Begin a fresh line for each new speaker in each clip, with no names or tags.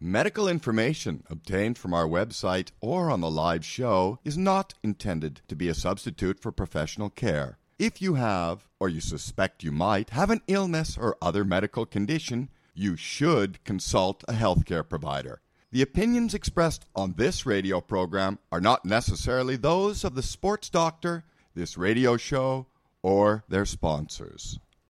Medical information obtained from our website or on the live show is not intended to be a substitute for professional care. If you have, or you suspect you might, have an illness or other medical condition, you should consult a healthcare provider. The opinions expressed on this radio program are not necessarily those of the sports doctor, this radio show, or their sponsors.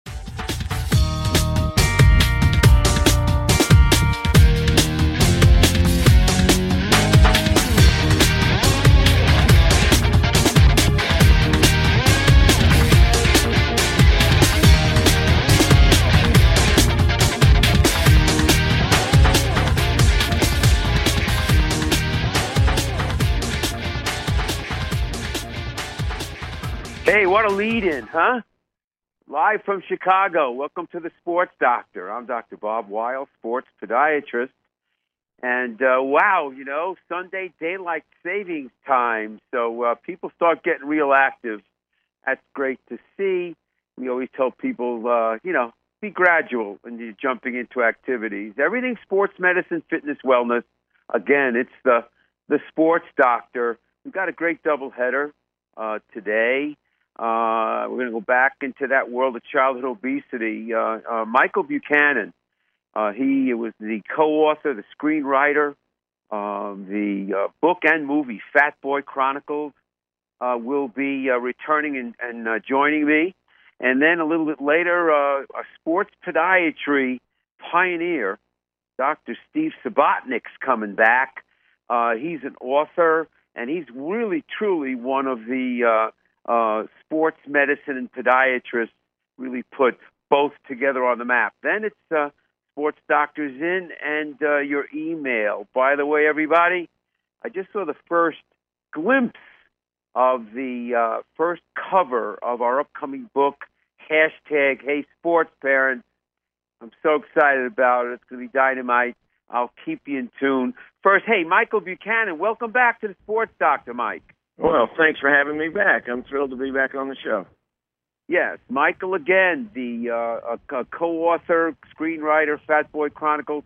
Hey, what a lead-in, huh? Live from Chicago. Welcome to the Sports Doctor. I'm Dr. Bob Weil, sports podiatrist. And, wow, Sunday daylight savings time. So people start getting real active. That's great to see. We always tell people, be gradual when you're jumping into activities. Everything sports medicine, fitness, wellness. Again, it's the Sports Doctor. We've got a great doubleheader today. We're going to go back into that world of childhood obesity. Michael Buchanan, he was the co-author, the screenwriter, the book and movie Fat Boy Chronicles, will be returning and joining me. And then a little bit later, a sports podiatry pioneer, Dr. Steve Subotnick's coming back. He's an author, and he's really, truly one of the sports medicine and podiatrists really put both together on the map. Then it's Sports Doctors In and your email. By the way, everybody, I just saw the first glimpse of the first cover of our upcoming book, hashtag Hey Sports Parents. I'm so excited about it. It's going to be dynamite. I'll keep you in tune. First, hey, Michael Buchanan, welcome back to the Sports Doctor, Mike.
Well, thanks for having me back. I'm thrilled to be back on the show.
Yes, Michael again, the co-author, screenwriter, Fat Boy Chronicles,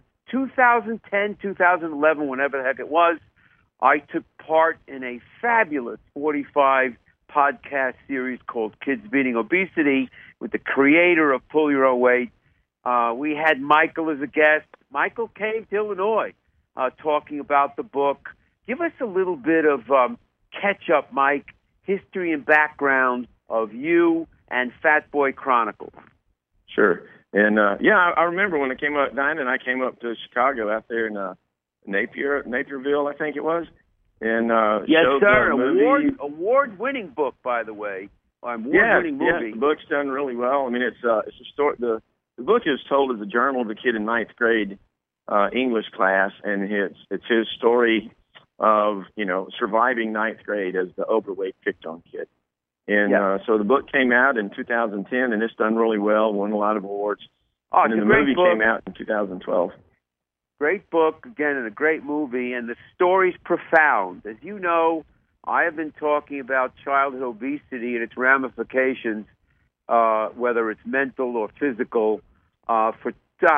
2010, 2011, whenever the heck it was. I took part in a fabulous 45 podcast series called Kids Beating Obesity with the creator of Pull Your Own Weight. We had Michael as a guest. Michael came to Illinois talking about the book. Give us a little bit of catch up, Mike, history and background of you and Fat Boy Chronicles.
Sure. And, I remember when it came up, Dinah and I came up to Chicago out there in Napierville, I think it was. And
yes, sir. Award-winning book, by the way. Award-winning movie.
Yeah, the book's done really well. I mean, it's a story. The book is told as a journal of a kid in ninth grade English class, and it's his story of, surviving ninth grade as the overweight picked on kid. And so the book came out in 2010, and it's done really well, won a lot of awards.
Oh,
and then the movie came out in 2012.
Great book, again, and a great movie, and the story's profound. As you know, I have been talking about childhood obesity and its ramifications, whether it's mental or physical, for,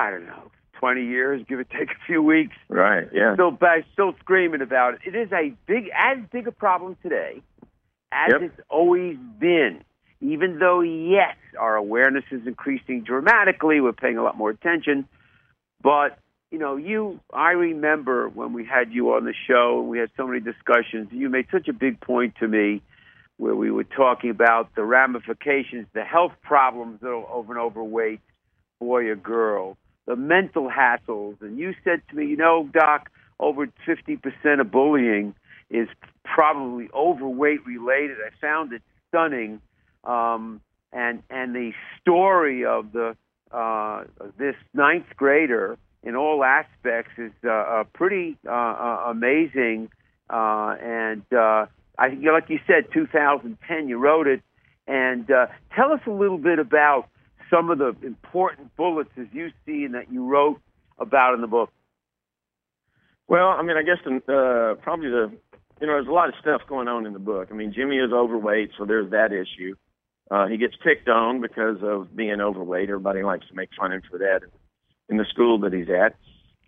20 years, give or take a few weeks.
Right, yeah.
Still screaming about it. It is as big a problem today as it's always been. Even though, yes, our awareness is increasing dramatically, we're paying a lot more attention. But, I remember when we had you on the show, and we had so many discussions, you made such a big point to me where we were talking about the ramifications, the health problems of an overweight boy or girl, the mental hassles. And you said to me, Doc, over 50% of bullying is probably overweight related. I found it stunning. And the story of this ninth grader in all aspects is pretty amazing. And like you said, 2010, you wrote it. And tell us a little bit about some of the important bullets as you see and that you wrote about in the book.
Well, I mean, I guess probably there's a lot of stuff going on in the book. I mean, Jimmy is overweight, so there's that issue. He gets picked on because of being overweight. Everybody likes to make fun of him for that in the school that he's at.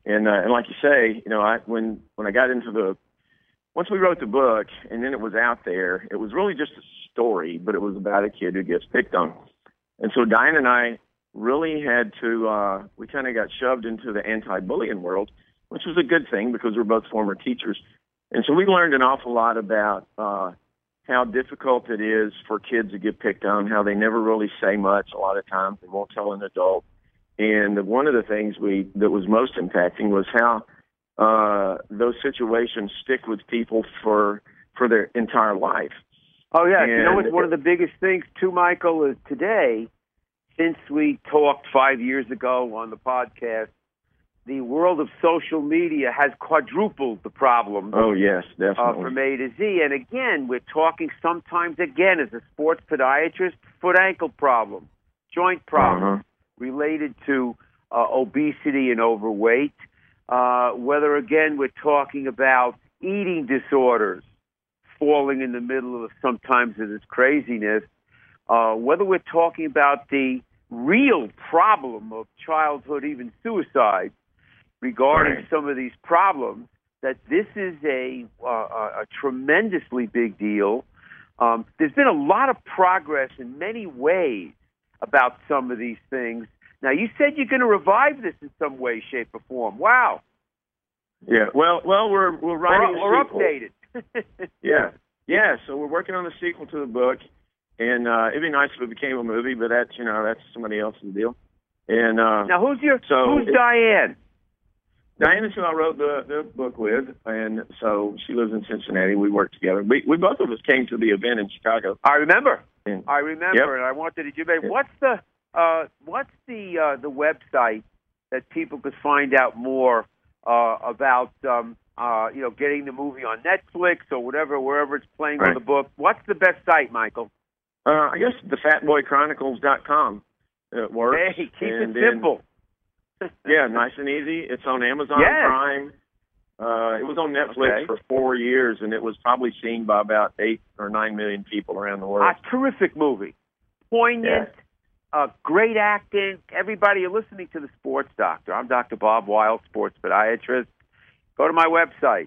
And like you say, when I got into once we wrote the book and then it was out there, it was really just a story, but it was about a kid who gets picked on. And so Diane and I really had to, we kind of got shoved into the anti-bullying world, which was a good thing because we're both former teachers. And so we learned an awful lot about how difficult it is for kids to get picked on, how they never really say much. A lot of times they won't tell an adult. And one of the things that was most impacting was how those situations stick with people for their entire life.
Oh, yeah.
And
you know what? One of the biggest things, too, Michael, is today, since we talked 5 years ago on the podcast, the world of social media has quadrupled the problem.
Oh, yes, definitely.
From A to Z. And again, we're talking sometimes, again, as a sports podiatrist, foot-ankle problem, joint problem related to obesity and overweight. Whether, again, we're talking about eating disorders falling in the middle of sometimes of this craziness, whether we're talking about the real problem of childhood, even suicide, regarding some of these problems, that this is a tremendously big deal. There's been a lot of progress in many ways about some of these things. Now, you said you're going to revive this in some way, shape, or form. Wow.
Yeah. Well, we're writing
or
a sequel.
updated.
Yeah. So we're working on the sequel to the book, and it'd be nice if it became a movie, but that's somebody else's deal. And
now, who's Diane?
Diane is who I wrote the book with, and so she lives in Cincinnati. We work together. We both of us came to the event in Chicago.
I remember.
Yep.
And I wanted to. What's the website that people could find out more about getting the movie on Netflix or wherever it's playing on the book? What's the best site, Michael?
I guess thefatboychronicles.com. It works.
Hey, keep it simple.
Yeah, nice and easy. It's on Amazon Prime. It was on Netflix for 4 years, and it was probably seen by about 8 or 9 million people around the world.
A terrific movie. Poignant, great acting. Everybody, you're listening to The Sports Doctor. I'm Dr. Bob Weil, sports podiatrist. Go to my website,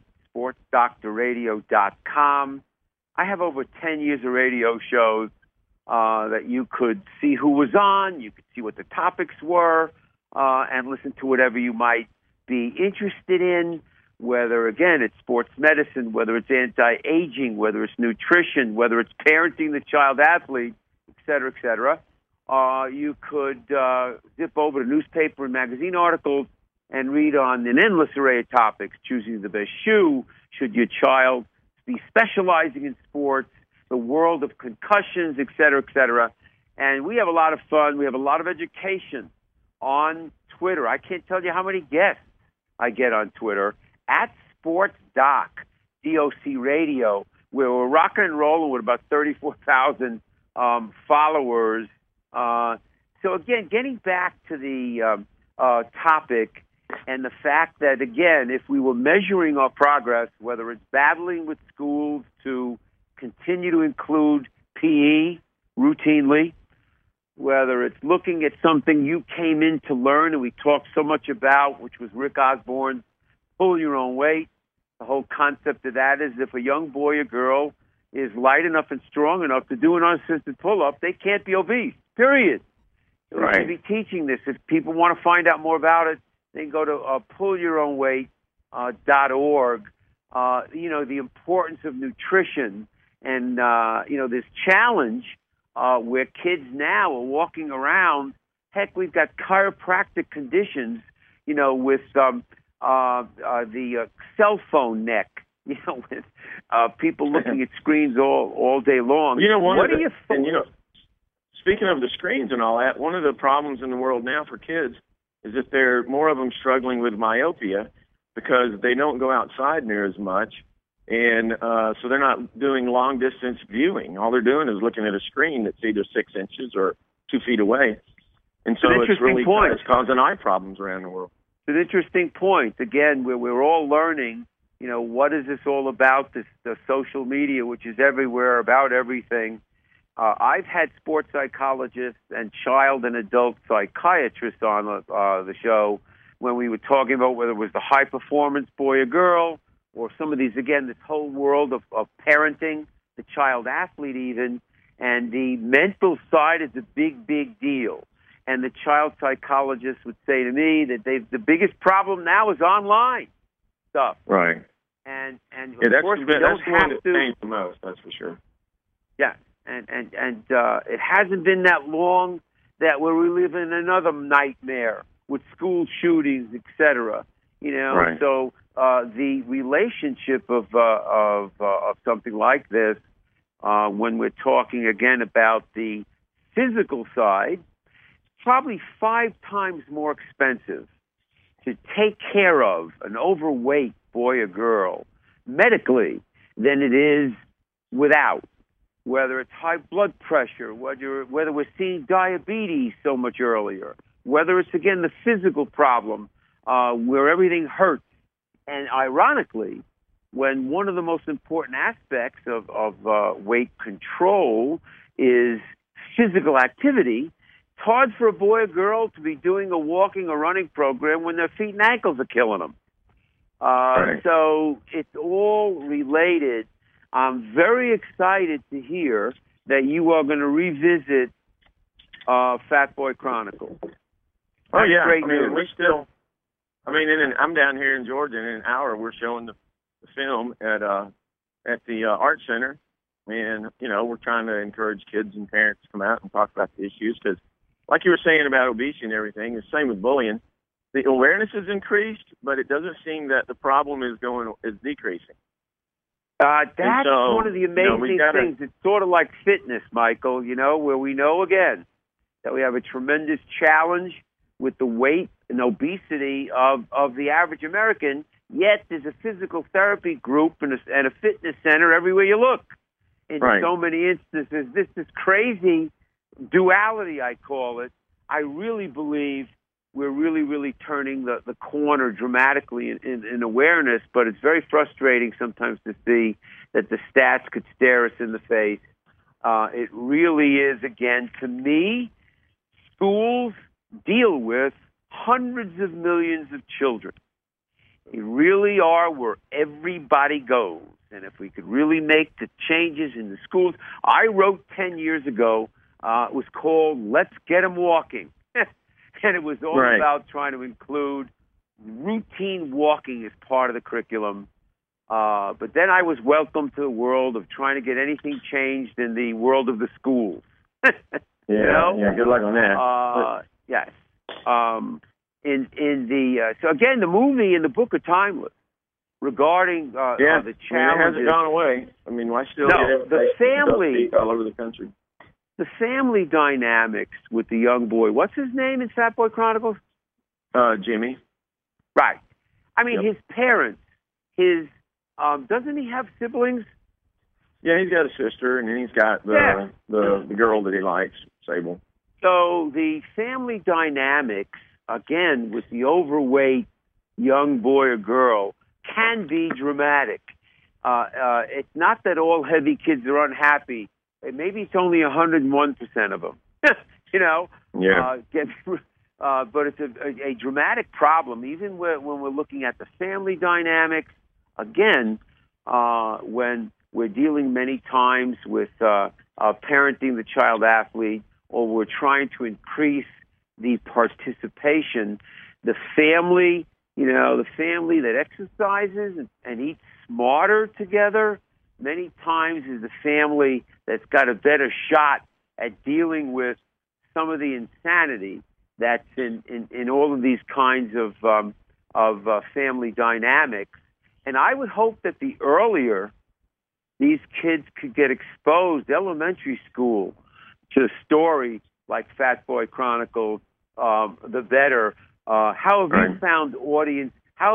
sportsdoctorradio.com. I have over 10 years of radio shows that you could see who was on, you could see what the topics were, and listen to whatever you might be interested in, whether, again, it's sports medicine, whether it's anti-aging, whether it's nutrition, whether it's parenting the child athlete, et cetera, et cetera. You could zip over to newspaper and magazine articles and read on an endless array of topics, choosing the best shoe, should your child be specializing in sports, the world of concussions, et cetera, et cetera. And we have a lot of fun. We have a lot of education on Twitter. I can't tell you how many guests I get on Twitter at SportsDoc, DOC Radio, where we're rocking and rolling with about 34,000 followers. So, again, getting back to the topic and the fact that, again, if we were measuring our progress, whether it's battling with schools to continue to include PE routinely, whether it's looking at something you came in to learn and we talked so much about, which was Rick Osborne's Pull Your Own Weight. The whole concept of that is if a young boy or girl is light enough and strong enough to do an unassisted pull-up, they can't be obese, period. So we should be teaching this. If people want to find out more about it, they can go to pullyourownweight.org. The importance of nutrition and, this challenge where kids now are walking around. Heck, we've got chiropractic conditions, with the cell phone neck, with people looking at screens all day long. What are your thoughts?
Speaking of the screens and all that, one of the problems in the world now for kids is that more of them struggling with myopia because they don't go outside near as much. And so they're not doing long-distance viewing. All they're doing is looking at a screen that's either 6 inches or 2 feet away. And so it's really it's causing eye problems around the world.
It's an interesting point. Again, we're all learning, what is this all about, the social media, which is everywhere, about everything. I've had sports psychologists and child and adult psychiatrists on the show, when we were talking about whether it was the high performance boy or girl, or some of these, again, this whole world of parenting, the child athlete even, and the mental side is a big, big deal. And the child psychologist would say to me that the biggest problem now is online stuff.
Right.
And
yeah,
of course, we don't have
to change the most. That's for sure.
Yeah, and it hasn't been that long that we live in another nightmare with school shootings, etc.
Right.
So the relationship of something like this, when we're talking again about the physical side, probably 5 times more expensive to take care of an overweight boy or girl medically than it is without. Whether it's high blood pressure, whether we're seeing diabetes so much earlier, whether it's, again, the physical problem where everything hurts. And ironically, when one of the most important aspects of weight control is physical activity, it's hard for a boy or girl to be doing a walking or running program when their feet and ankles are killing them.
Right.
So it's all related. I'm very excited to hear that you are going to revisit Fat Boy Chronicles.
Oh, yeah.
Great
I mean,
news.
I'm down here in Georgia, and in an hour we're showing the film at the Art Center. And, we're trying to encourage kids and parents to come out and talk about the issues because, like you were saying about obesity and everything, the same with bullying. The awareness has increased, but it doesn't seem that the problem is decreasing.
That's one of the amazing things. It's sort of like fitness, Michael, where we know, again, that we have a tremendous challenge with the weight and obesity of the average American, yet there's a physical therapy group and a fitness center everywhere you look. In so many instances, this is crazy duality, I call it. I really believe we're really, really turning the corner dramatically in awareness, but it's very frustrating sometimes to see that the stats could stare us in the face. It really is, again, to me, schools deal with hundreds of millions of children. They really are where everybody goes. And if we could really make the changes in the schools, I wrote 10 years ago, it was called Let's Get 'Em Walking. And it was all about trying to include routine walking as part of the curriculum. But then I was welcomed to the world of trying to get anything changed in the world of the schools.
Yeah, good luck on that.
Yes. So again, the movie and the book are timeless regarding the challenges.
It hasn't gone away. I mean, why still get
the family
all over the country?
The family dynamics with the young boy. What's his name in Fat Boy Chronicles?
Jimmy.
Right. I mean, his parents. Doesn't he have siblings?
Yeah, he's got a sister, and then he's got the girl that he likes, Sable.
So the family dynamics, again, with the overweight young boy or girl, can be dramatic. It's not that all heavy kids are unhappy. Maybe it's only 101% of them.
Yeah.
But it's a dramatic problem, even when we're looking at the family dynamics. Again, when we're dealing many times with parenting the child athlete, or we're trying to increase the participation, the family that exercises and eats smarter together, many times is the family that's got a better shot at dealing with some of the insanity that's in all of these kinds of family dynamics. And I would hope that the earlier these kids could get exposed, elementary school, to a story like Fat Boy Chronicles, the better. How have you found audiences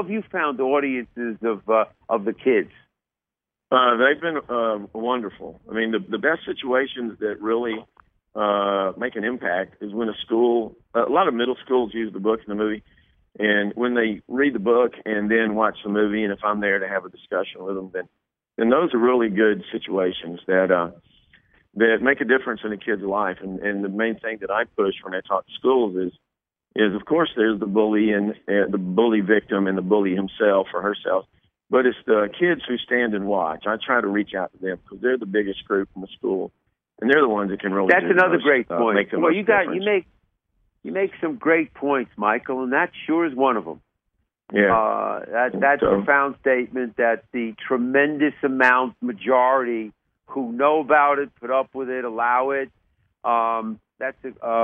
of the kids?
They've been wonderful. I mean, the best situations that really make an impact is when a lot of middle schools use the book and the movie, and when they read the book and then watch the movie, and if I'm there to have a discussion with them, then those are really good situations that make a difference in a kid's life. And the main thing that I push when I talk to schools is is, of course, there's the bully and the bully victim and the bully himself or herself, but it's the kids who stand and watch. I try to reach out to them because they're the biggest group in the school, and they're the ones that can really.
That's another great point.
Make the
well,
most
you make some great points, Michael, and that sure is one of them.
Yeah,
that's a profound statement. That the tremendous majority who know about it, put up with it, allow it. That's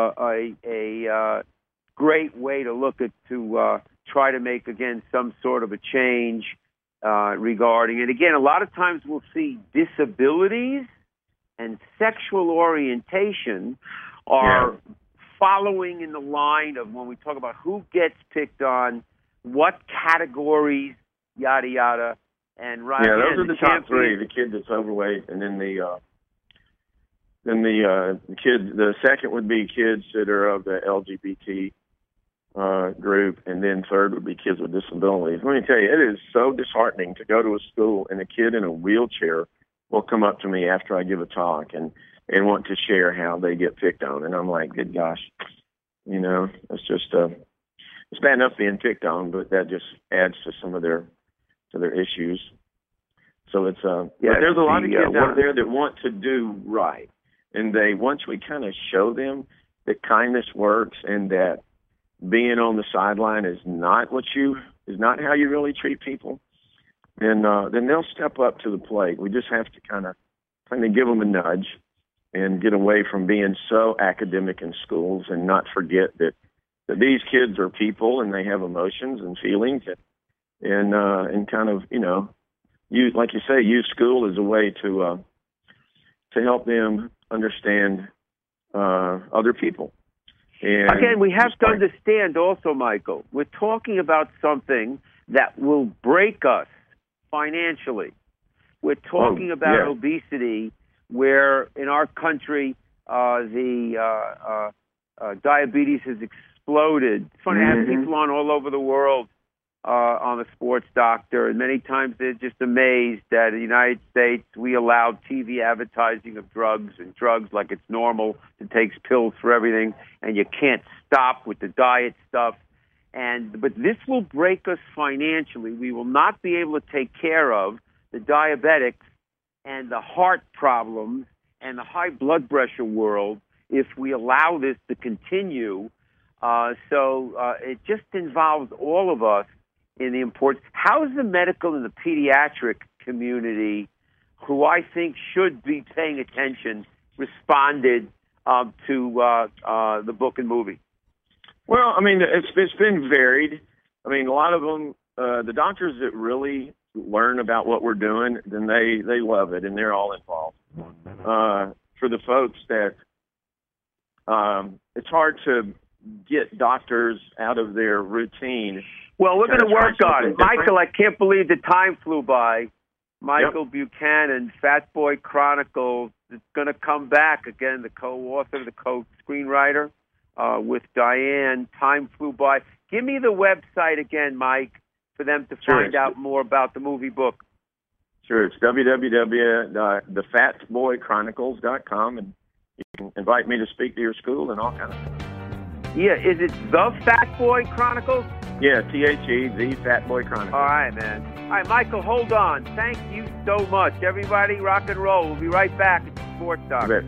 a great way to look at to try to make again some sort of a change regarding it. Again, a lot of times we'll see disabilities and sexual orientation are following in the line of when we talk about who gets picked on, what categories, yada yada, and right.
Yeah, those are the top three: the kid that's overweight, and then the kids. The second would be kids that are of the LGBT group, and then third would be kids with disabilities. Let me tell you, it is so disheartening to go to a school and a kid in a wheelchair will come up to me after I give a talk and want to share how they get picked on, and I'm like, good gosh, it's just it's bad enough being picked on, but that just adds to some of their issues. So it's but there's a lot of kids out there that want to do right, and once we kind of show them that kindness works and that being on the sideline is not how you really treat people, then they'll step up to the plate. We just have to kind of give them a nudge and get away from being so academic in schools and not forget that these kids are people and they have emotions and feelings and kind of use, like you say, use school as a way to help them understand other people. And
again, we have to understand also, Michael, we're talking about something that will break us financially. We're talking about obesity, where in our country the diabetes has exploded. It's funny, I have people on all over the world on the Sports Doctor, and many times they're just amazed that in the United States we allow TV advertising of drugs like it's normal to take pills for everything, and you can't stop with the diet stuff. But this will break us financially. We will not be able to take care of the diabetics and the heart problems and the high blood pressure world if we allow this to continue. So it just involves all of us in the importance. How is the medical and the pediatric community, who I think should be paying attention, responded to the book and movie?
Well, I mean, it's been varied. I mean, a lot of them, the doctors that really learn about what we're doing, then they love it, and they're all involved. For the folks that it's hard to get doctors out of their routine.
Well, we're going to work on it. Michael, I can't believe the time flew by. Michael Buchanan, Fat Boy Chronicles, is going to come back again, the co-author, the co-screenwriter with Diane. Time flew by. Give me the website again, Mike, for them to find out more about the movie book.
Sure, it's www.thefatboychronicles.com, and you can invite me to speak to your school and all kinds of stuff.
Yeah, is it The Fat Boy Chronicles?
Yeah, THE, The Fat Boy Chronicles.
All right, man. All right, Michael, hold on. Thank you so much. Everybody, rock and roll. We'll be right back at the Sports Doctor.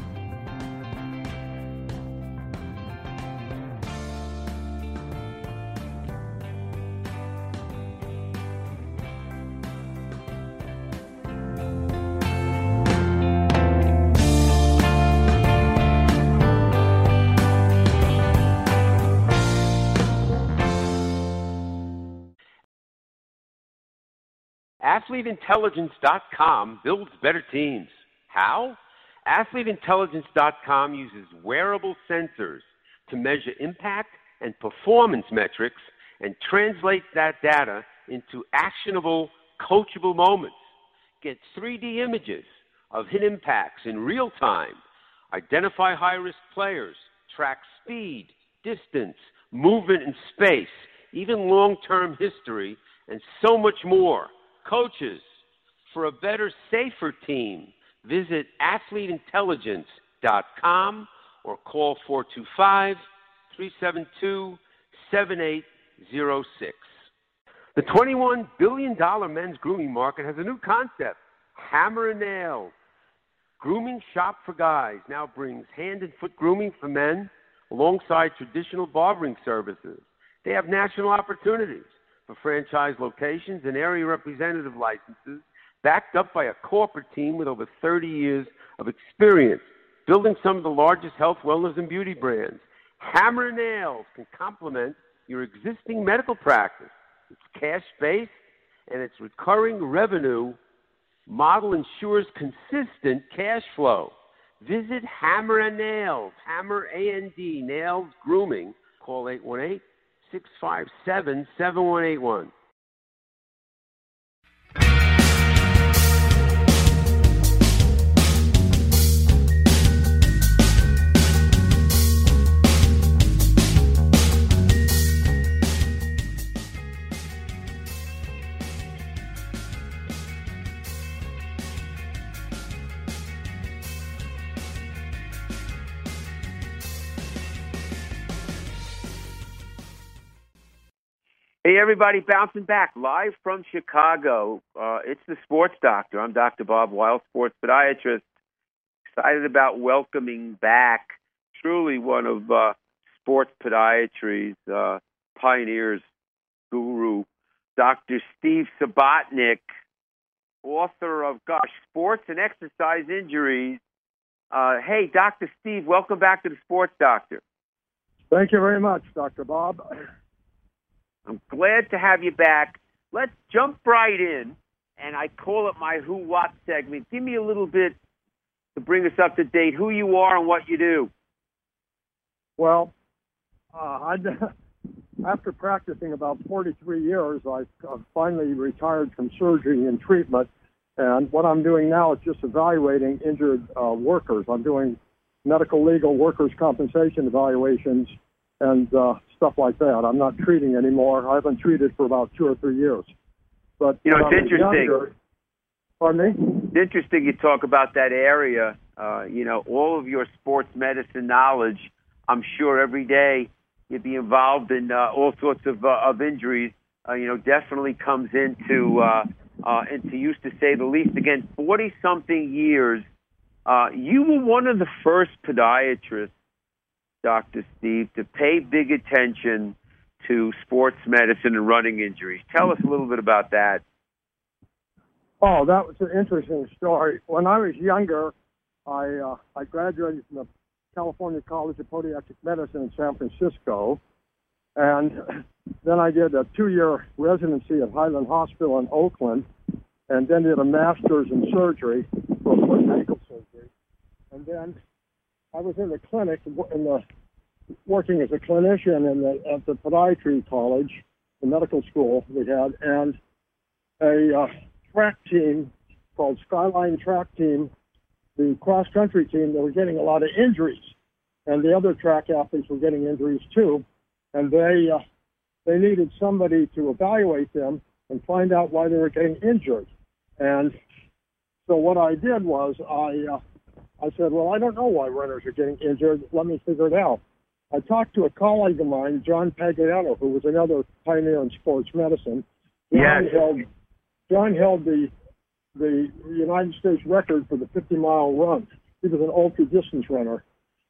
AthleteIntelligence.com builds better teams. How? AthleteIntelligence.com uses wearable sensors to measure impact and performance metrics and translates that data into actionable, coachable moments. Get 3D images of hit impacts in real time, identify high-risk players, track speed, distance, movement in space, even long-term history, and so much more. Coaches, for a better, safer team, visit AthleteIntelligence.com or call 372-7806. The $21 billion men's grooming market has a new concept, Hammer and Nails. Grooming Shop for Guys now brings hand and foot grooming for men alongside traditional barbering services. They have national opportunities for franchise locations and area representative licenses backed up by a corporate team with over 30 years of experience building some of the largest health, wellness, and beauty brands. Hammer and Nails can complement your existing medical practice. It's cash-based, and its recurring revenue model ensures consistent cash flow. Visit Hammer and Nails, Hammer A-N-D, Nails Grooming. Call 818-657-7181.
Hey, everybody, bouncing back live from Chicago. It's the Sports Doctor. I'm Dr. Bob Weil, sports podiatrist. Excited about welcoming back truly one of sports podiatry's pioneers, guru, Dr. Steve Subotnick, author of, Sports and Exercise Injuries. Hey, Dr. Steve, welcome back to the Sports Doctor.
Thank you very much, Dr. Bob.
I'm glad to have you back. Let's jump right in, and I call it my Who What segment. Give me a little bit to bring us up to date, who you are and what you do.
Well, after practicing about 43 years, I finally retired from surgery and treatment, and what I'm doing now is just evaluating injured workers. I'm doing medical, legal, workers' compensation evaluations and stuff like that. I'm not treating anymore. I haven't treated for about 2 or 3 years. But
it's interesting.
Pardon me?
It's interesting you talk about that area. All of your sports medicine knowledge, I'm sure every day you'd be involved in all sorts of injuries. Definitely comes into use, to say the least. Again, 40-something years. You were one of the first podiatrists, Dr. Steve, to pay big attention to sports medicine and running injuries. Tell us a little bit about that.
Oh, that was an interesting story. When I was younger, I graduated from the California College of Podiatric Medicine in San Francisco, and then I did a 2-year residency at Highland Hospital in Oakland, and then did a master's in surgery for foot and ankle surgery. And then I was in the clinic, working as a clinician at the podiatry college, the medical school we had, and a track team called Skyline Track Team, the cross-country team, they were getting a lot of injuries, and the other track athletes were getting injuries too, and they needed somebody to evaluate them and find out why they were getting injured. And so what I did was I said, well, I don't know why runners are getting injured. Let me figure it out. I talked to a colleague of mine, John Pagliano, who was another pioneer in sports medicine. John held the United States record for the 50-mile run. He was an ultra-distance runner.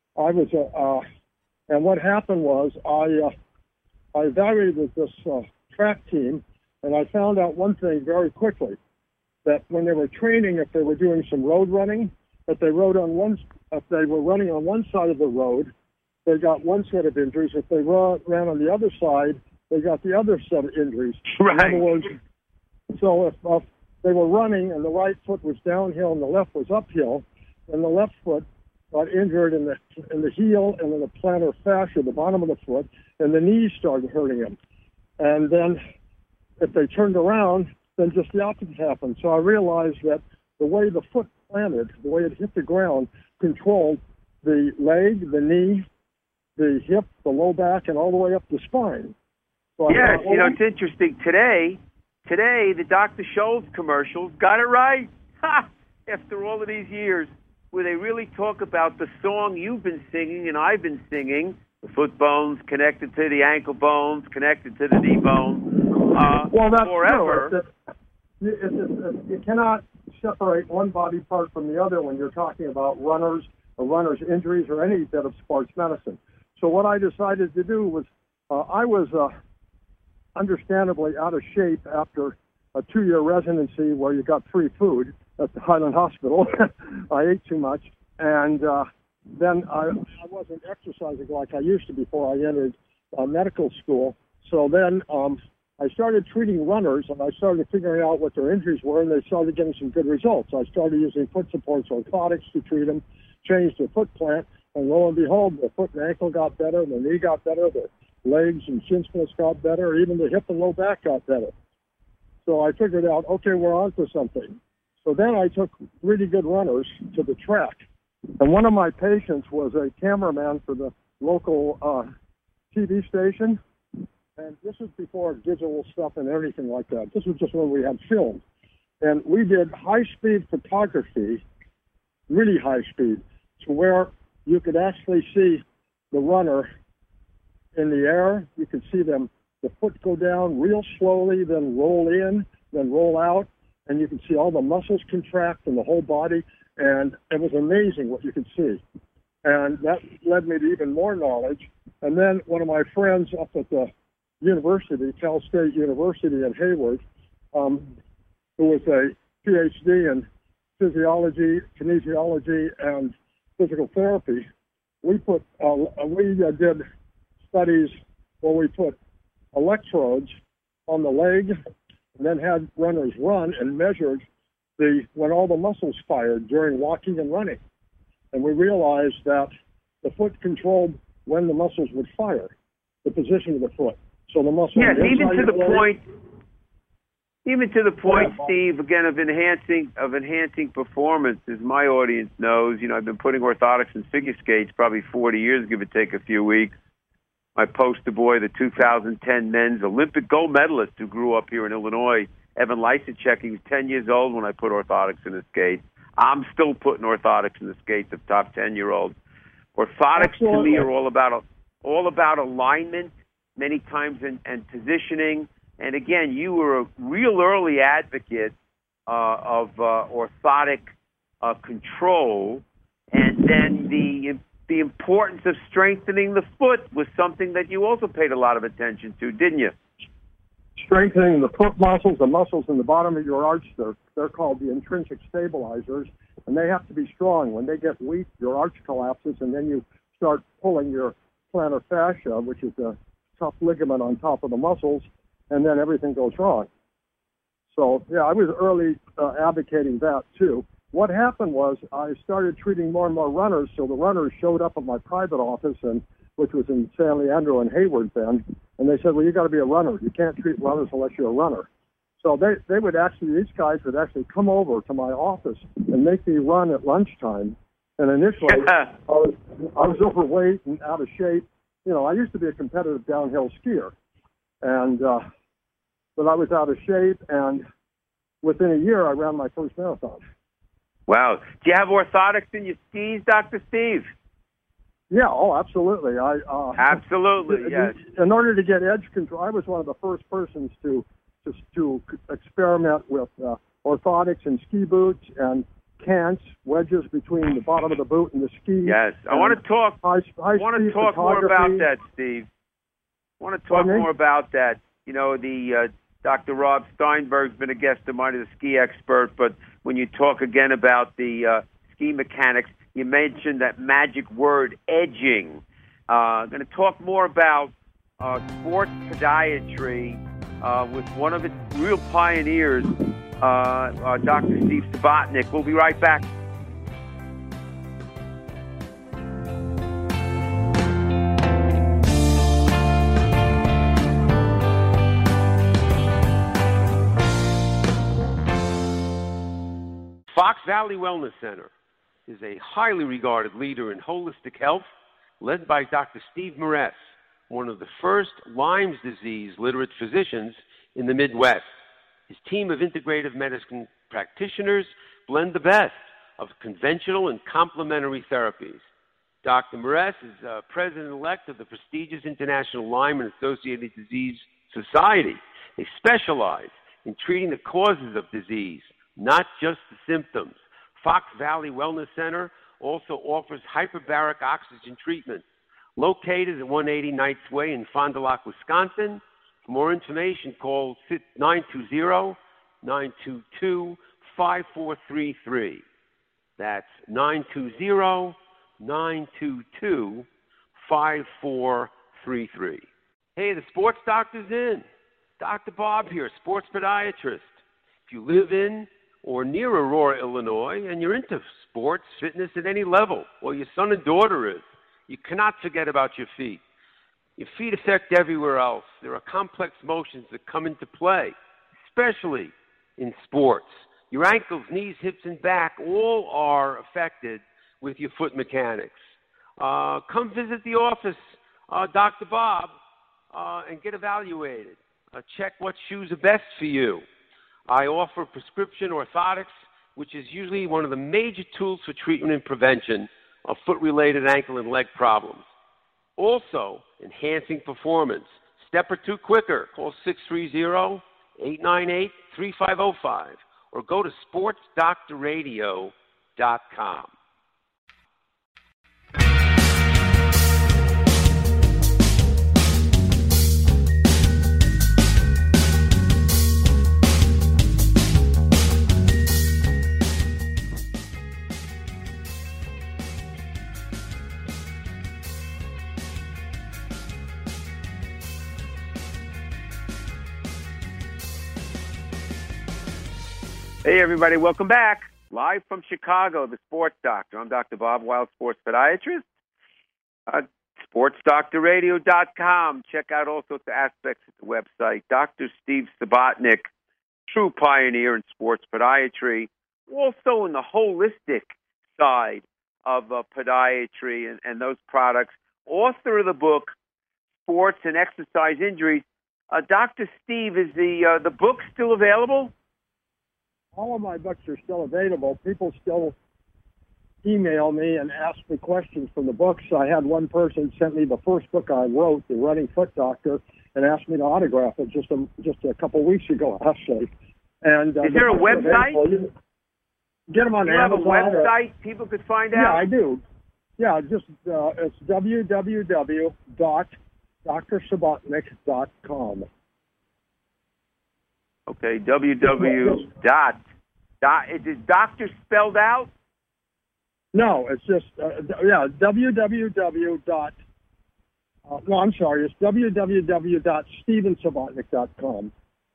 And what happened was I evaluated this track team, and I found out one thing very quickly, that when they were training, if they were doing some road running, if they were running on one side of the road, they got one set of injuries. If they ran on the other side, they got the other set of injuries.
Right.
In other words, so if they were running and the right foot was downhill and the left was uphill, and the left foot got injured in the heel and in the plantar fascia, the bottom of the foot, and the knees started hurting him. And then if they turned around, then just the opposite happened. So I realized that the way the foot planted, the way it hit the ground, controlled the leg, the knee, the hip, the low back, and all the way up the spine. So
yes, it's interesting. Today, the Dr. Scholl's commercials got it right. Ha! After all of these years, where they really talk about the song you've been singing and I've been singing, The foot bone's connected to the ankle bones, connected to the knee bone.
Well, that's
forever.
True. You cannot separate one body part from the other when you're talking about runners or runners' injuries or any bit of sports medicine. So what I decided to do was I was understandably out of shape after a 2-year residency where you got free food at the Highland Hospital. I ate too much, and then I wasn't exercising like I used to before I entered medical school. So then I started treating runners, and I started figuring out what their injuries were, and they started getting some good results. I started using foot supports, orthotics to treat them, changed their foot plant, and lo and behold, the foot and ankle got better, the knee got better, the legs and shin splints got better, even the hip and low back got better. So I figured out, okay, we're on to something. So then I took really good runners to the track. And one of my patients was a cameraman for the local TV station. And this was before digital stuff and everything like that. This was just when we had film. And we did high-speed photography, really high speed, to where you could actually see the runner in the air. You could see them, the foot go down real slowly, then roll in, then roll out, and you could see all the muscles contract in the whole body, and it was amazing what you could see. And that led me to even more knowledge. And then one of my friends up at the university, Cal State University in Hayward, who was a PhD in physiology, kinesiology, and physical therapy, we did studies where we put electrodes on the leg and then had runners run and measured when all the muscles fired during walking and running. And we realized that the foot controlled when the muscles would fire, the position of the foot. So the muscle.
Yes, even to the point, Steve, again, of enhancing performance, as my audience knows. I've been putting orthotics in figure skates probably 40 years, give or take a few weeks. My poster boy, the 2010 men's Olympic gold medalist who grew up here in Illinois, Evan Lysenchek, he was 10 years old when I put orthotics in his skates. I'm still putting orthotics in the skates of top 10-year-olds. Orthotics to me are all about alignment, many times, and positioning. And again, you were a real early advocate of orthotic control, and then the importance of strengthening the foot was something that you also paid a lot of attention to, didn't you?
Strengthening the foot muscles, the muscles in the bottom of your arch, they're called the intrinsic stabilizers, and they have to be strong. When they get weak, your arch collapses, and then you start pulling your plantar fascia, which is the tough ligament on top of the muscles, and then everything goes wrong. So, yeah, I was early advocating that, too. What happened was I started treating more and more runners, so the runners showed up at my private office, which was in San Leandro and Hayward then, and they said, well, you got to be a runner. You can't treat runners unless you're a runner. So these guys would actually come over to my office and make me run at lunchtime. And initially, I was overweight and out of shape. I used to be a competitive downhill skier, but I was out of shape, and within a year, I ran my first marathon.
Wow. Do you have orthotics in your skis, Dr. Steve?
Yeah, absolutely.
Absolutely, yes.
In order to get edge control, I was one of the first persons to experiment with orthotics and ski boots and cants, wedges between the bottom of the boot and the ski.
Yes, I want to talk more about that, Steve. I want to talk more about that. Dr. Rob Steinberg's been a guest of mine as a ski expert, but when you talk again about the ski mechanics, you mentioned that magic word, edging. I'm going to talk more about sports podiatry with one of its real pioneers, Dr. Steve Subotnick. We'll be right back. Fox Valley Wellness Center is a highly regarded leader in holistic health, led by Dr. Steve Moress, one of the first Lyme's disease literate physicians in the Midwest. His team of integrative medicine practitioners blend the best of conventional and complementary therapies.
Dr. Moretz is president-elect of the prestigious International Lyme and Associated Disease Society. They specialize in treating the causes of disease, not just the symptoms. Fox Valley Wellness Center also offers hyperbaric oxygen treatment. Located at 180 Knights Way in Fond du Lac, Wisconsin. For more information, call 920-922-5433. That's 920-922-5433. Hey, the sports doctor's in. Dr. Bob here, sports podiatrist. If you live in or near Aurora, Illinois, and you're into sports, fitness at any level, or your son and daughter is, you cannot forget about your feet. Your feet affect everywhere else. There are complex motions that come into play, especially in sports. Your ankles, knees, hips, and back all are affected with your foot mechanics. Come visit the office, Dr. Bob, and get evaluated. Check what shoes are best for you. I offer prescription orthotics, which is usually one of the major tools for treatment and prevention of foot-related ankle and leg problems. Also, enhancing performance. Step or two quicker. Call 630-898-3505 or go to sportsdoctorradio.com.
Hey, everybody. Welcome back. Live from Chicago, the Sports Doctor. I'm Dr. Bob Wild, sports podiatrist. SportsDoctorRadio.com. Check out all sorts of aspects of the website. Dr. Steve Subotnick, true pioneer in sports podiatry, also in the holistic side of podiatry and those products. Author of the book, Sports and Exercise Injuries. Dr. Steve, is the book still available?
All of my books are still available. People still email me and ask me questions from the books. I had one person sent me the first book I wrote, The Running Foot Doctor, and asked me to autograph it just a couple weeks ago, actually. And
is there a website?
Get them on Amazon.
You have a website people could find out?
Yeah, I do. Yeah, just it's www.drsubotnick.com.
Okay, Is doctor spelled out?
No, it's just it's www.stevensubotnick.com.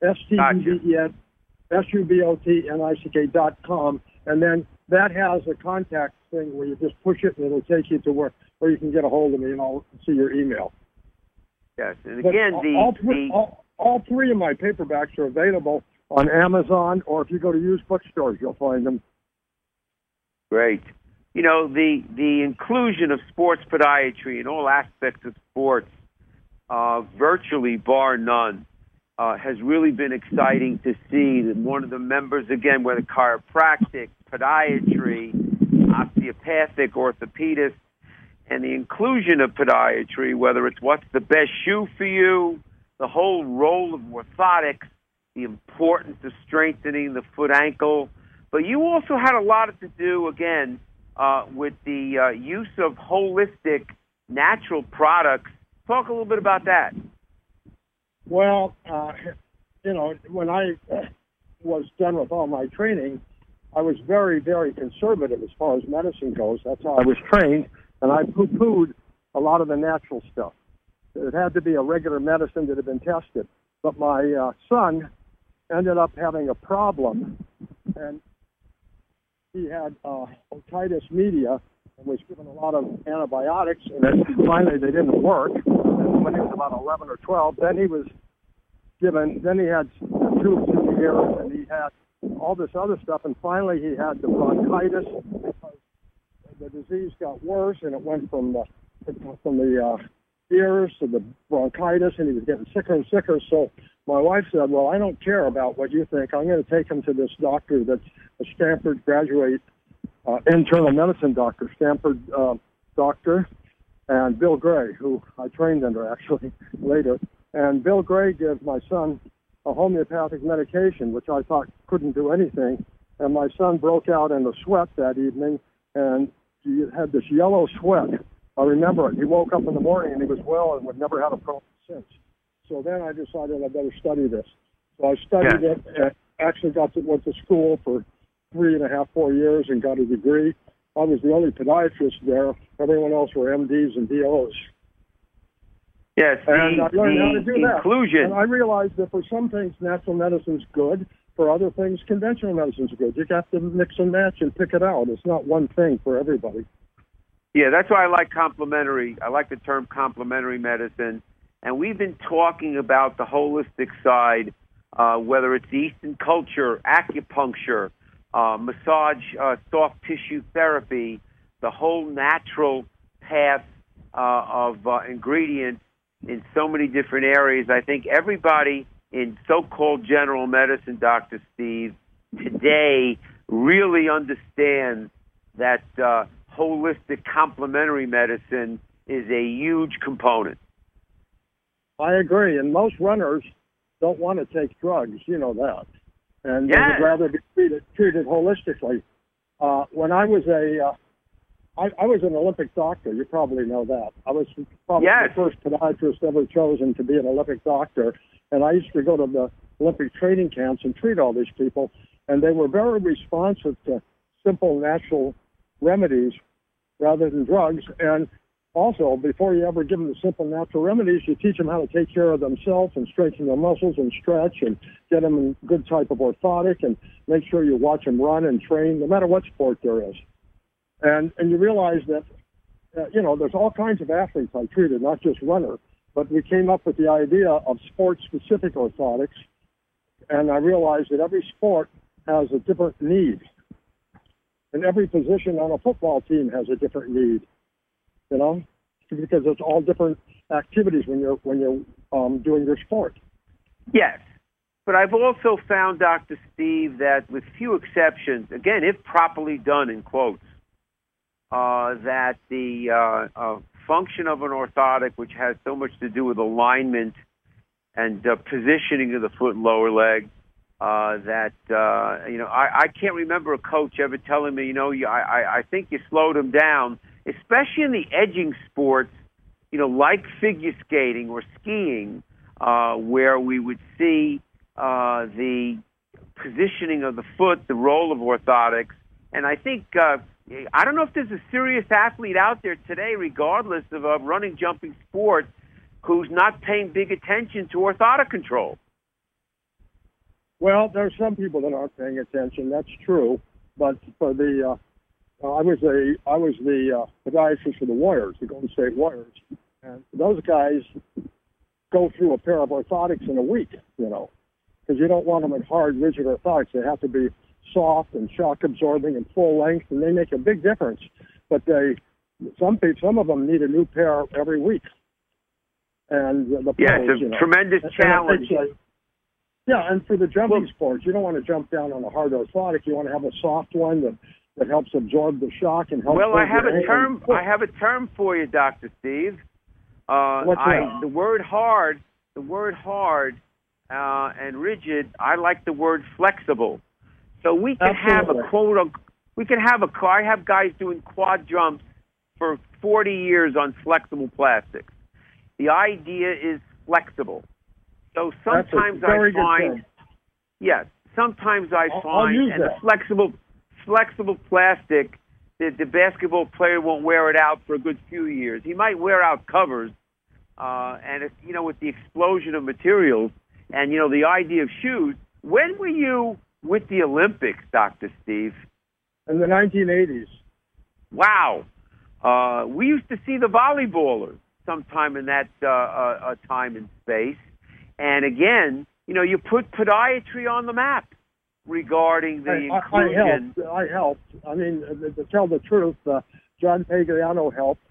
STEVENSUBOTNICK.com, and then that has a contact thing where you just push it and it'll take you to where you can get a hold of me and I'll see your email.
Yes, and again,
all three of my paperbacks are available on Amazon, or if you go to used bookstores, you'll find them.
Great. You know, the inclusion of sports podiatry in all aspects of sports, virtually bar none, has really been exciting to see. That one of the members, again, whether chiropractic, podiatry, osteopathic, orthopedist, and the inclusion of podiatry, whether it's what's the best shoe for you, the whole role of orthotics, the importance of strengthening the foot ankle. But you also had a lot to do, again, with the use of holistic, natural products. Talk a little bit about that.
Well, when I was done with all my training, I was very, very conservative as far as medicine goes. That's how I was trained, and I poo-pooed a lot of the natural stuff. It had to be a regular medicine that had been tested. But my son ended up having a problem, and he had otitis media and was given a lot of antibiotics, and then finally they didn't work. And when he was about 11 or 12, then he had tubes in the ear, and he had all this other stuff, and finally he had the bronchitis because the disease got worse, and it went from the ears to the bronchitis, and he was getting sicker and sicker. So my wife said, well, I don't care about what you think. I'm going to take him to this doctor that's a Stanford graduate internal medicine doctor. Stanford doctor, and Bill Gray, who I trained under actually later. And Bill Gray gives my son a homeopathic medication, which I thought couldn't do anything. And my son broke out in a sweat that evening, and he had this yellow sweat. I remember it. He woke up in the morning and he was well and would never had a problem since. So then I decided I better study this. So I studied it and actually went to school for 3.5, 4 years and got a degree. I was the only podiatrist there. Everyone else were MDs and DOs.
Yes,
and I learned how to do
inclusion.
that. And I realized that for some things, natural medicine's good. For other things, conventional medicine's good. You have to mix and match and pick it out. It's not one thing for everybody.
Yeah, that's why I like complementary. I like the term complementary medicine. And we've been talking about the holistic side, whether it's Eastern culture, acupuncture, massage, soft tissue therapy, the whole natural path of ingredients in so many different areas. I think everybody in so-called general medicine, Dr. Steve, today really understands that holistic complementary medicine is a huge component.
I agree, and most runners don't want to take drugs, you know that, and they would rather be treated holistically. When I was I was an Olympic doctor. You probably know that. I was probably the first podiatrist ever chosen to be an Olympic doctor, and I used to go to the Olympic training camps and treat all these people, and they were very responsive to simple natural remedies rather than drugs. And also, before you ever give them the simple natural remedies, you teach them how to take care of themselves and strengthen their muscles and stretch and get them in good type of orthotic and make sure you watch them run and train, no matter what sport there is. And you realize that, there's all kinds of athletes I treated, not just runners, but we came up with the idea of sport-specific orthotics, and I realized that every sport has a different need. And every position on a football team has a different need, because it's all different activities when you're doing your sport.
Yes, but I've also found, Dr. Steve, that with few exceptions, again, if properly done in quotes, that the function of an orthotic, which has so much to do with alignment and positioning of the foot and lower leg, I can't remember a coach ever telling me, I think you slowed him down, especially in the edging sports, like figure skating or skiing, where we would see the positioning of the foot, the role of orthotics. And I think, I don't know if there's a serious athlete out there today, regardless of running, jumping sports, who's not paying big attention to orthotic control.
Well, there are some people that aren't paying attention. That's true. But for the, I was the podiatrist for the Warriors, the Golden State Warriors, and those guys go through a pair of orthotics in a week, because you don't want them in hard, rigid orthotics. They have to be soft and shock absorbing and full length, and they make a big difference. But some of them need a new pair every week. And
it's a tremendous challenge.
And for the jumping sports, you don't want to jump down on a hard orthotic. You want to have a soft one that helps absorb the shock and help.
Well, I have a term for you, Dr. Steve.
What's that?
The word hard, and rigid. I like the word flexible. So we can have a quote. I have guys doing quad jumps for 40 years on flexible plastics. The idea is flexible. So sometimes I find, and the flexible plastic, the basketball player won't wear it out for a good few years. He might wear out covers, and it's, with the explosion of materials and the idea of shoes. When were you with the Olympics, Dr. Steve?
In the 1980s.
Wow. We used to see the volleyballers sometime in that time and space. And again, you put podiatry on the map regarding the inclusion.
I helped. I mean, to tell the truth, John Pagliano helped,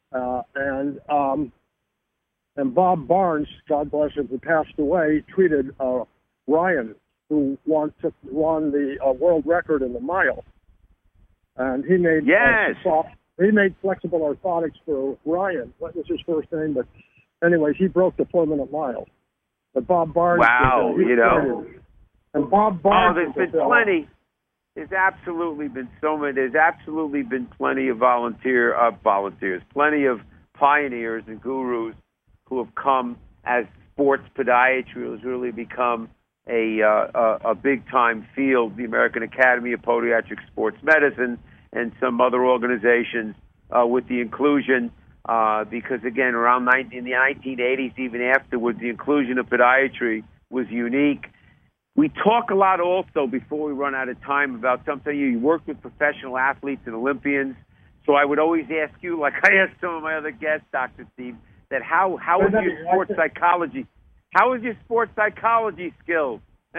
and Bob Barnes, God bless him, who passed away, treated Ryan, who won the world record in the mile, and he made he made flexible orthotics for Ryan. What was his first name? But anyways, he broke the 4-minute mile. But Bob Barnes.
Wow, you know.
And Bob Barnes.
Oh, there's been plenty. There's absolutely been so many. There's absolutely been plenty of volunteers, plenty of pioneers and gurus who have come as sports podiatry has really become a big-time field. The American Academy of Podiatric Sports Medicine and some other organizations with the inclusion, because again, in the 1980s, even afterwards, the inclusion of podiatry was unique. We talk a lot also, before we run out of time, about something you worked with professional athletes and Olympians. So I would always ask you, like I asked some of my other guests, Dr. Steve, that how is your sports psychology? How is your sports psychology skills?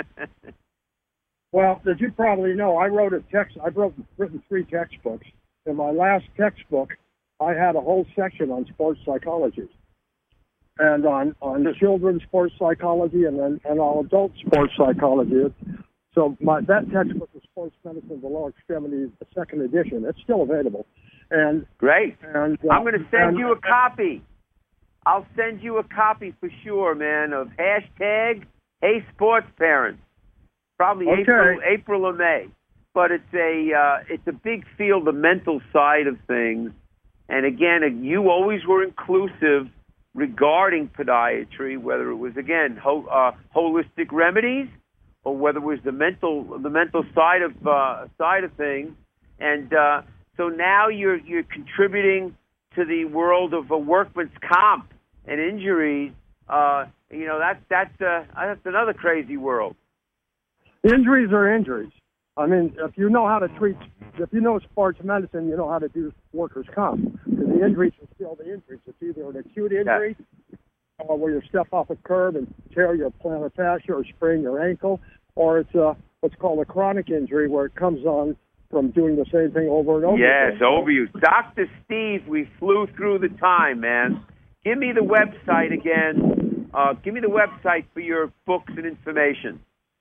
Well, as you probably know, I've written 3 textbooks. In my last textbook, I had a whole section on sports psychology, and on children's sports psychology, and on adult sports psychology. So that textbook is Sports Medicine of the Lower Extremities, the 2nd edition. It's still available. And
great.
And
I'm going to send you a copy. I'll send you a copy for sure, man, of hashtag Hey Sports Parents. Probably
okay.
April or May. But it's a big field, the mental side of things. And again, you always were inclusive regarding podiatry, whether it was, again, holistic remedies or whether it was the mental side of things. And so now you're contributing to the world of workman's comp and injuries. That's another crazy world.
Injuries are injuries. I mean, if you know sports medicine, you know how to do workers' comp. Because the injuries are still the injuries. It's either an acute injury, where you step off a curb and tear your plantar fascia or sprain your ankle, or it's what's called a chronic injury, where it comes on from doing the same thing over and over again.
Yes, overuse. Dr. Steve, we flew through the time, man. Give me the website again. Give me the website for your books and information.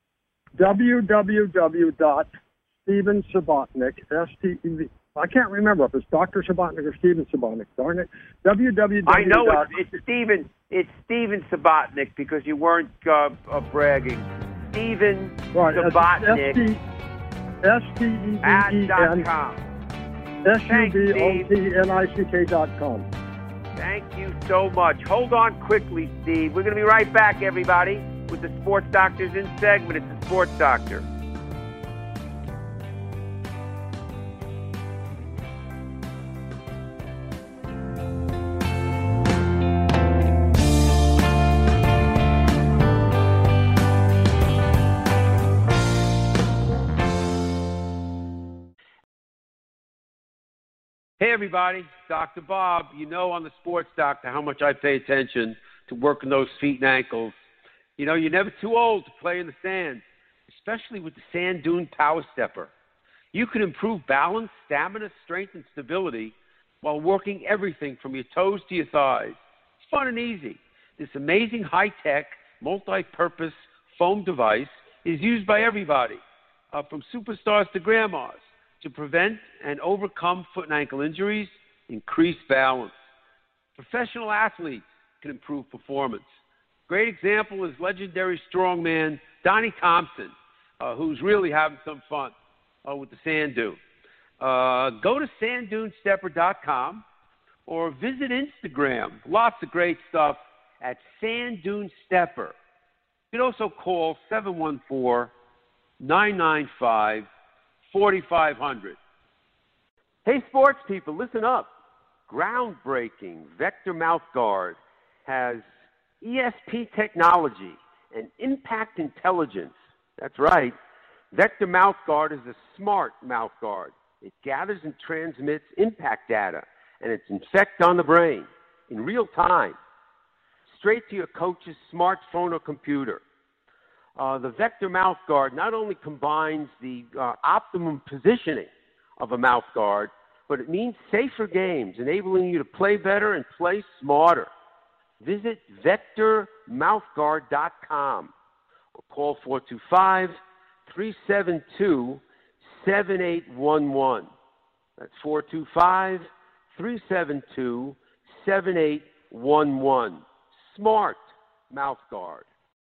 www.Steven Subotnick, S-T-E-V. I can't remember if it's Dr. Subotnick or Steven Subotnick. Darn it. www.
I know it's Steven. It's Steven Subotnick because you weren't bragging. Steven Subotnick.
S-T-E-V-E-N. SUBOTNICK.com.
Thank you so much. Hold on quickly, Steve. We're going to be right back, everybody, with the Sports Doctors in segment. It's the Sports Doctor. Hey, everybody. Dr. Bob. You know, on the Sports Doctor, how much I pay attention to working those feet and ankles. You know, you're never too old to play in the sand, especially with the Sand Dune Power Stepper. You can improve balance, stamina, strength, and stability while working everything from your toes to your thighs. It's fun and easy. This amazing high-tech, multi-purpose foam device is used by everybody, from superstars to grandmas, to prevent and overcome foot and ankle injuries, increase balance. Professional athletes can improve performance. Great example is legendary strongman Donnie Thompson, who's really having some fun with the Sand Dune. Go to sanddunestepper.com or visit Instagram. Lots of great stuff at Sand Dune Stepper. You can also call 714-995-4500. Hey, sports people, listen up. Groundbreaking Vector Mouthguard has ESP technology and impact intelligence. That's right. Vector Mouthguard is a smart mouthguard. It gathers and transmits impact data, and it's infect on the brain in real time, straight to your coach's smartphone or computer. The Vector Mouthguard not only combines the optimum positioning of a mouthguard, but it means safer games, enabling you to play better and play smarter. Visit VectorMouthguard.com or call 425-372-7811. That's
372-7811. Smart Mouth Guard.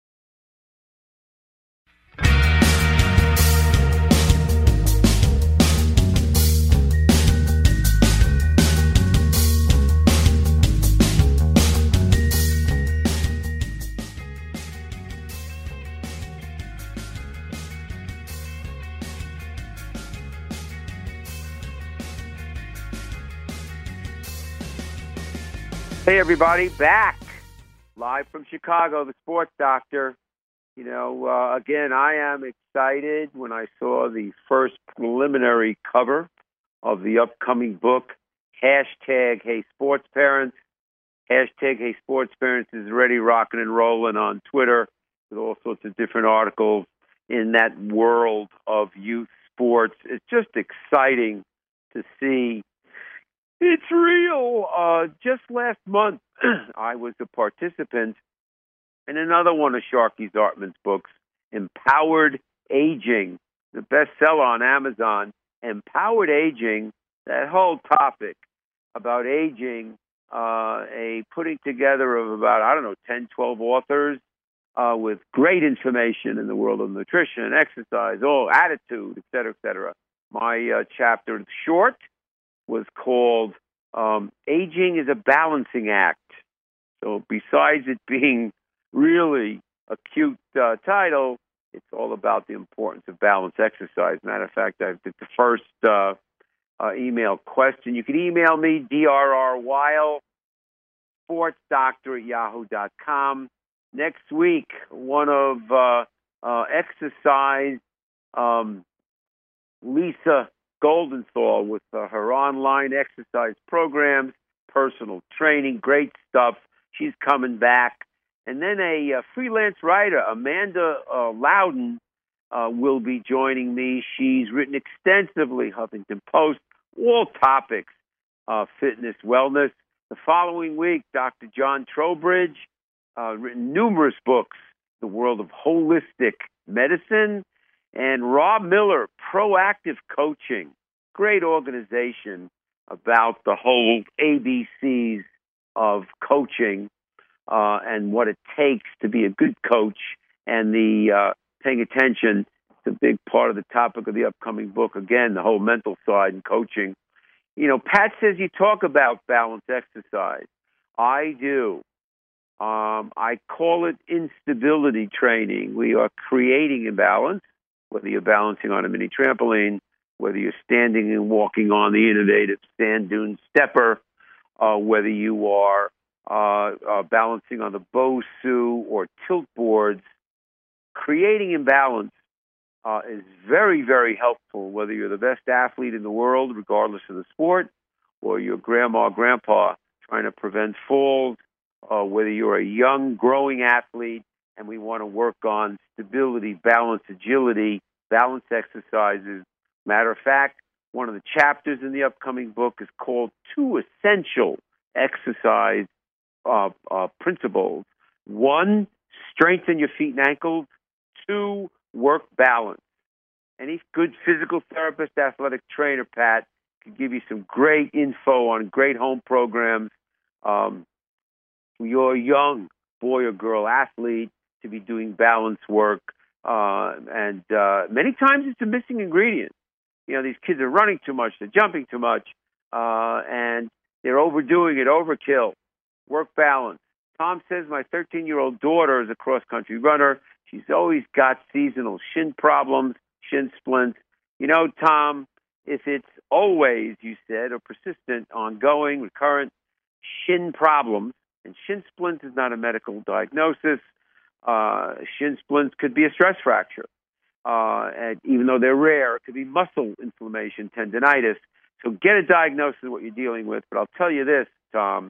Hey, everybody, back live from Chicago, the Sports Doctor. You know, again, I am excited when I saw the first preliminary cover of the upcoming book, hashtag Hey Sports Parents. Hashtag Hey Sports Parents is already rocking and rolling on Twitter with all sorts of different articles in that world of youth sports. It's just exciting to see. It's real. Just last month, I was a participant in another one of Sharkey Zartman's books, Empowered Aging, the bestseller on Amazon. Empowered Aging, that whole topic about aging, a putting together of about, 10, 12 authors with great information in the world of nutrition, exercise, attitude, et cetera, et cetera. My chapter, short, was called Aging is a Balancing Act. So besides it being really a cute title, it's all about the importance of balanced exercise. Matter of fact, I did the first email question. You can email me, drrweil, sportsdoctor@yahoo.com. Next week, one of exercise, Lisa Goldenthal with her online exercise programs, personal training, great stuff. She's coming back. And then a freelance writer, Amanda Loudon, will be joining me. She's written extensively, Huffington Post, all topics, fitness, wellness. The following week, Dr. John Trowbridge, written numerous books, the world of holistic medicine, and Rob Miller, Proactive Coaching, great organization about the whole ABCs of coaching and what it takes to be a good coach, and the paying attention. It's a big part of the topic of the upcoming book. Again, the whole mental side and coaching. You know, Pat says you talk about balanced exercise. I do. I call it instability training. We are creating imbalance, whether you're balancing on a mini trampoline, whether you're standing and walking on the innovative sand dune stepper, whether you are balancing on the Bosu or tilt boards. Creating imbalance is very, very helpful, whether you're the best athlete in the world, regardless of the sport, or your grandma or grandpa trying to prevent falls, whether you're a young, growing athlete and we want to work on stability, balance, agility, balance exercises. Matter of fact, one of the chapters in the upcoming book is called 2 Essential Exercise Principles. 1, strengthen your feet and ankles. 2, work balance. Any good physical therapist, athletic trainer, Pat, can give you some great info on great home programs. You're a young boy or girl athlete to be doing balance work. And many times it's a missing ingredient. You know, these kids are running too much, they're jumping too much, and they're overdoing it, overkill. Work balance. Tom says my 13-year-old daughter is a cross-country runner. She's always got seasonal shin problems, shin splints. You know, Tom, if it's always, you said, or persistent, ongoing, recurrent shin problems, and shin splints is not a medical diagnosis. Shin splints could be a stress fracture. And even though they're rare, it could be muscle inflammation, tendinitis. So get a diagnosis of what you're dealing with. But I'll tell you this, Tom,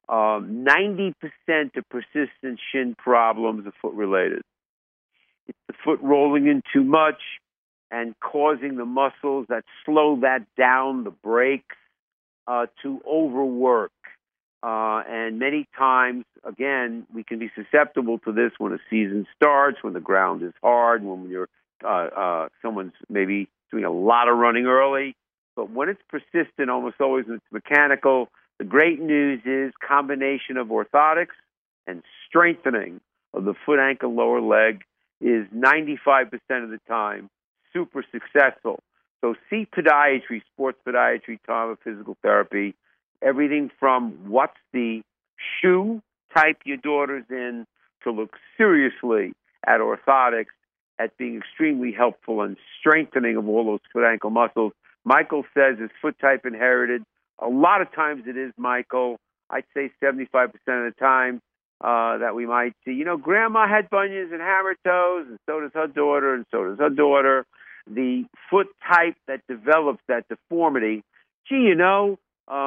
90% of persistent shin problems are foot-related. It's the foot rolling in too much and causing the muscles that slow that down, the brakes, to overwork. And many times, again, we can be susceptible to this when a season starts, when the ground is hard, when you're someone's maybe doing a lot of running early. but when it's persistent, almost always it's mechanical. The great news is combination of orthotics and strengthening of the foot, ankle, lower leg is 95% of the time super successful. So see podiatry, sports podiatry, Tom, physical therapy, everything from what's the shoe type your daughter's in to look seriously at orthotics, at being extremely helpful and strengthening of all those foot ankle muscles. Michael says is foot type inherited. A lot of times it is, Michael. I'd say 75% of the time that we might see. You know, Grandma had bunions and hammer toes, and so does her daughter, and so does her daughter. The foot type that develops that deformity, gee, you know,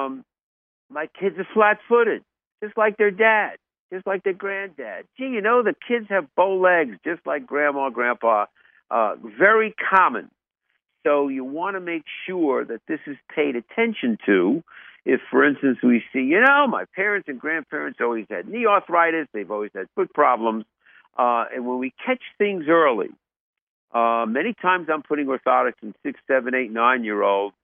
my kids are flat-footed, just like their dad, just like their granddad. Gee, you know, the kids have bow legs, just like Grandma, Grandpa. Very common. So you want to make sure that this is paid attention to. If, for instance, we see, you know, my parents and grandparents always had knee arthritis, they've always had foot problems, and when we catch things early, many times I'm putting orthotics in 6, 7, 8, 9-year-olds,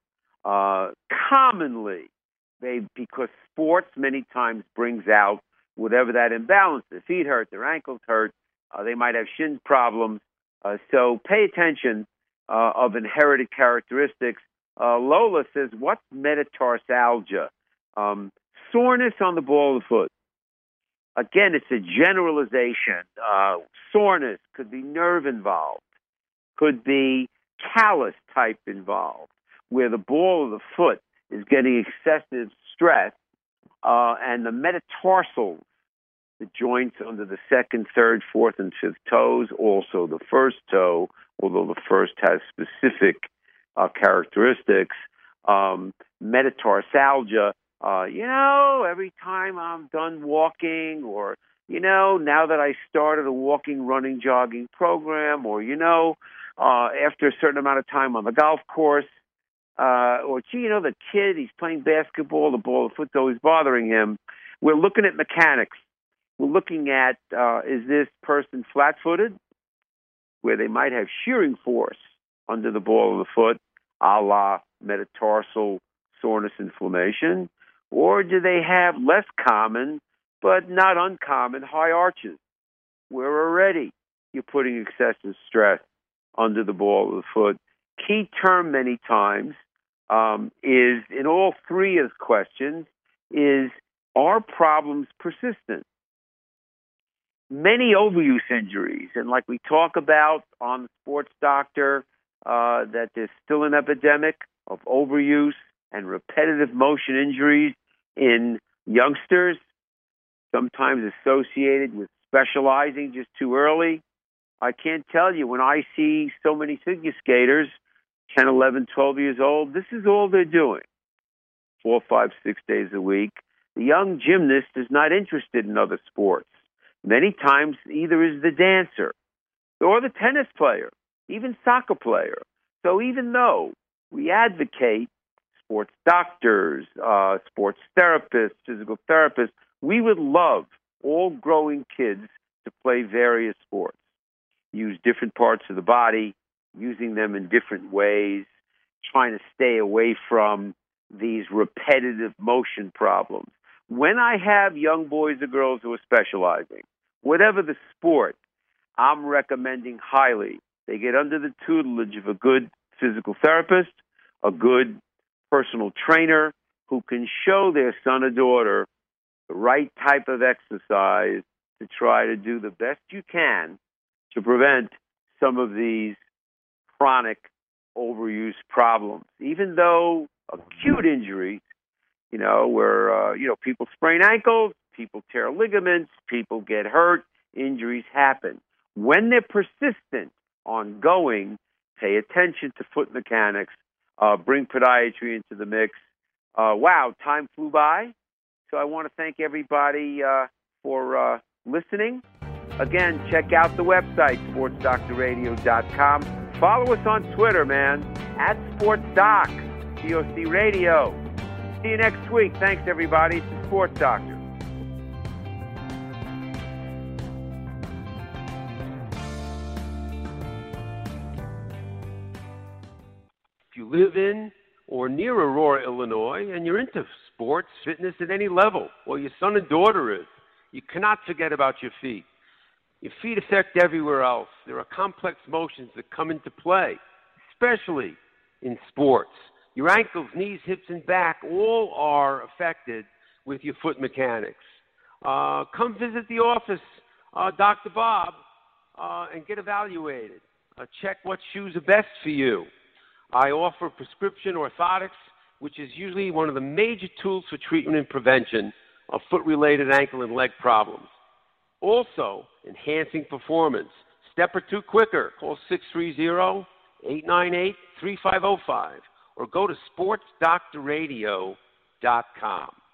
commonly, because sports many times brings out whatever that imbalance. Their feet hurt, their ankles hurt, they might have shin problems. So pay attention of inherited characteristics. Lola says, what's metatarsalgia? Soreness on the ball of the foot. Again, it's a generalization. Soreness could be nerve involved, could be callus type involved, where the ball of the foot is getting excessive stress, and the metatarsals, the joints under the second, third, fourth, and fifth toes, also the first toe, although the first has specific characteristics. Metatarsalgia, you know, every time I'm done walking, or, you know, now that I started a walking, running, jogging program, or, you know, after a certain amount of time on the golf course, or, gee, you know, the kid, he's playing basketball, the ball of the foot's always bothering him. We're looking at mechanics. We're looking at, is this person flat-footed, where they might have shearing force under the ball of the foot, a la metatarsal soreness inflammation, or do they have less common, but not uncommon, high arches, where already you're putting excessive stress under the ball of the foot? Key term many times is, in all three of the questions, is, are problems persistent? Many overuse injuries, and like we talk about on the Sports Doctor, that there's still an epidemic of overuse and repetitive motion injuries in youngsters, sometimes associated with specializing just too early. I can't tell you, when I see so many figure skaters, 10, 11, 12 years old, this is all they're doing, 4, 5, 6 days a week. The young gymnast is not interested in other sports. Many times, either is the dancer or the tennis player, even soccer player. So even though we advocate sports doctors, sports therapists, physical therapists, we would love all growing kids to play various sports, use different parts of the body, using them in different ways, trying to stay away from these repetitive motion problems. When I have young boys or girls who are specializing, whatever the sport, I'm recommending highly they get under the tutelage of a good physical therapist, a good personal trainer who can show their son or daughter the right type of exercise to try to do the best you can to prevent some of these chronic overuse problems. Even though acute injuries, you know, where, people sprain ankles, people tear ligaments, people get hurt, injuries happen. When they're persistent, ongoing, pay attention to foot mechanics, bring podiatry into the mix. Wow, time flew by. So I want to thank everybody for listening. Again, check out the website, sportsdoctorradio.com. Follow us on Twitter, man, @SportsDoc, DOC Radio. See you next week. Thanks, everybody. It's the Sports Doctor.
If you live in or near Aurora, Illinois, and you're into sports, fitness at any level, or your son and daughter is, you cannot forget about your feet. Your feet affect everywhere else. There are complex motions that come into play, especially in sports. Your ankles, knees, hips, and back all are affected with your foot mechanics. Come visit the office, Dr. Bob, and get evaluated. Check what shoes are best for you. I offer prescription orthotics, which is usually one of the major tools for treatment and prevention of foot-related ankle and leg problems. Also, enhancing performance. Step or two quicker. Call 630-898-3505 or go to sportsdoctorradio.com.